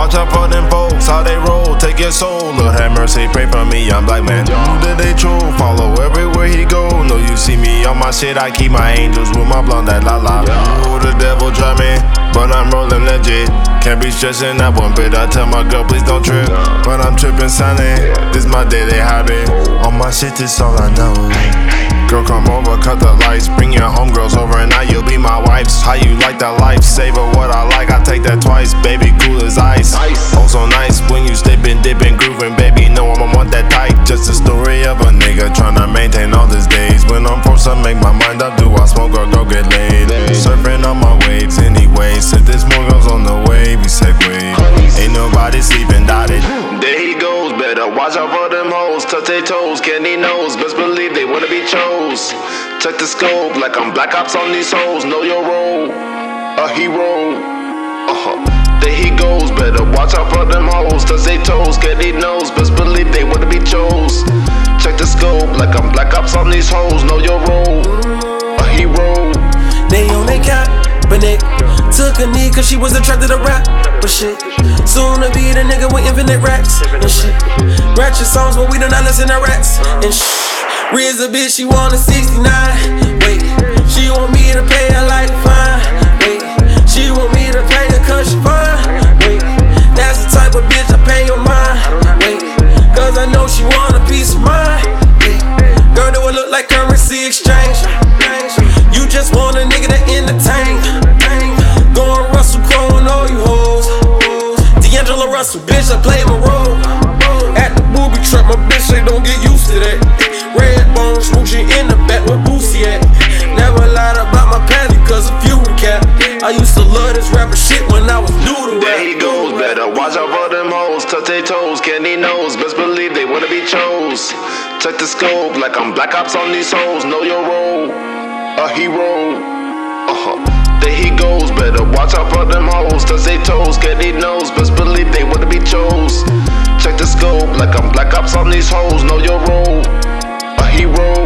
watch out for them folks, how they roll, take your soul. Lord have mercy, pray for me, young black man. Who did they troll? Follow everywhere he go. No, you see me on my shit, I keep my angels with my blonde that la la. Who the devil try me, but I'm rolling legit. Can't be stressing that one bit. I tell my girl, please don't trip, but I'm tripping silent. This my daily habit. On my shit, this all I know. Girl, come over, cut the lights. Bring your homegirls over and now you'll be my wife's. How you like that life? Savor what I like, I take that twice. Baby, cool as ice. Oh, so nice when you slipping, dipping, grooving. Baby, know I'ma want that tight. Just a story of a nigga tryna maintain all his days. When I'm forced to make my mind up, do I smoke or go get laid? Surfing on my waves anyway. Said there's more girls on the way, we segue. Ain't nobody sleeping, dotted. There he goes, better watch out for them hoes. Touch their toes, candy nose. Best believe they wanna be chose. Check the scope like I'm black ops on these hoes. Know your role, a hero. There he goes, better watch out for them hoes. Touch their toes, candy nose. Best believe they wanna be chose. Check the scope like I'm black ops on these hoes. Know your role, a hero. They on they cap, but they took a knee cause she was attracted to rap. But shit, soon to be the nigga with infinite racks and shit. Ratchet songs, but we do not listen to rats and shit. Riz a bitch, she want a 69. Wait, she want me to pay her like fine. Wait, she want me to pay her cause she fine. Wait, that's the type of bitch I pay your mind. Wait, cause I know she want a piece of mine. Wait, girl, do it look like currency exchange? You just want a nigga to entertain. Going Russell Crowe and all you hoes. D'Angelo Russell, bitch, I play my role. At the booby trap, my bitch, they don't get used to that. Red bone smooching in the back with Boosie at. Never lied about my past because of you recap. I used to love this rapper shit when I was new to rap. There he goes, better watch out for them hoes. Touch their toes, candy nose. Best believe they wanna be chose. Check the scope like I'm black ops on these hoes. Know your role, a hero. There he goes, better watch out for them hoes. Touch their toes, candy nose. Best believe they wanna be chose. Check the scope like I'm black ops on these hoes. Know your role, a hero.